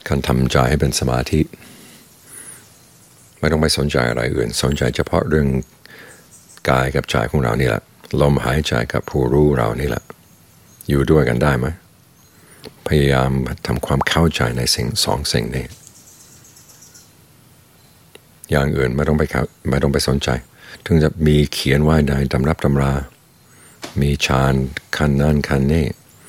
การทำใจให้เป็นสมาธิไม่ต้องไปสนใจอะไรอื่นสนใจเฉพาะเรื่องกายกับใจของเรานี่แหละลมหายใจกับผู้รู้เรานี่แหละอยู่ด้วยกันได้ไหมพยายามทำความเข้าใจในสองสิ่งนี้อย่างอื่นไม่ต้องไปสนใจถึงจะมีเขียนไว้ในตำรับตำรามีฌานขั้นนั้นขั้นนี้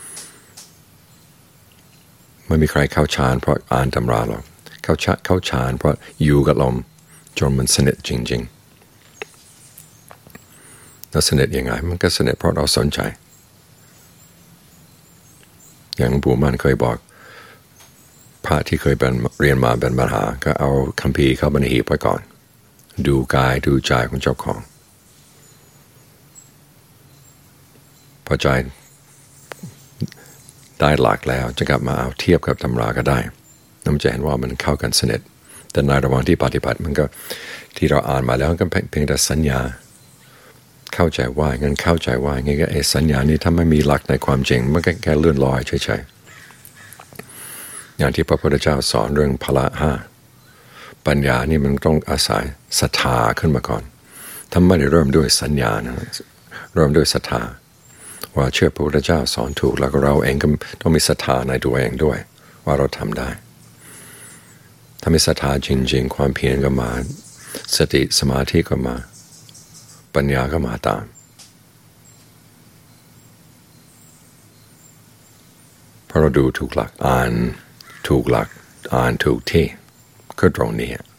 ไม่มีใครเข้าฌานเพราะอ่านตำราหรอกเข้าฌานเพราะอยู่กับลมจนมันสนิทจริงๆแล้วสนิทยังไงมันก็สนิทเพราะเราสนใจอย่างหลวงปู่มั่นเคยบอกพระที่เคยเรียนมาเป็นปัญหาก็เอาคัมภีร์เข้าไปในหีบไว้ก่อนดูกายดูใจของเจ้าของพอใจได้หลักแล้วจะกลับมาเอาเทียบกับตำราก็ได้น้ำจะเห็นว่ามันเข้ากันสนิทแต่ในระหว่างที่ปฏิบัติมันก็ที่เราอ่านมาแล้วก็เพียงแต่สัญญาเข้าใจว่างั้นเข้าใจว่างั้นก็สัญญานี้ถ้าไม่มีหลักในความจริงมันก็แค่เลื่อนลอยเฉยๆอย่างที่พระพุทธเจ้าสอนเรื่องพละห้าปัญญานี่มันต้องอาศัยศรัทธาขึ้นมาก่อนถ้าไม่ได้เริ่มด้วยสัญญานะเริ่มด้วยศรัทธาว่าเชื่อพระพุทธเจ้าสอนถูกแล้วก็เราเองก็ต้องมีศรัทธาในตัวเองด้วยว่าเราทำได้ถ้ามีศรัทธาจริงๆความเพียรก็มาสติสมาธิก็มาปัญญาก็มาตามเพราะเราดูถูกหลักอ่านถูกหลักอ่านถูกที่ก็ตรงนี้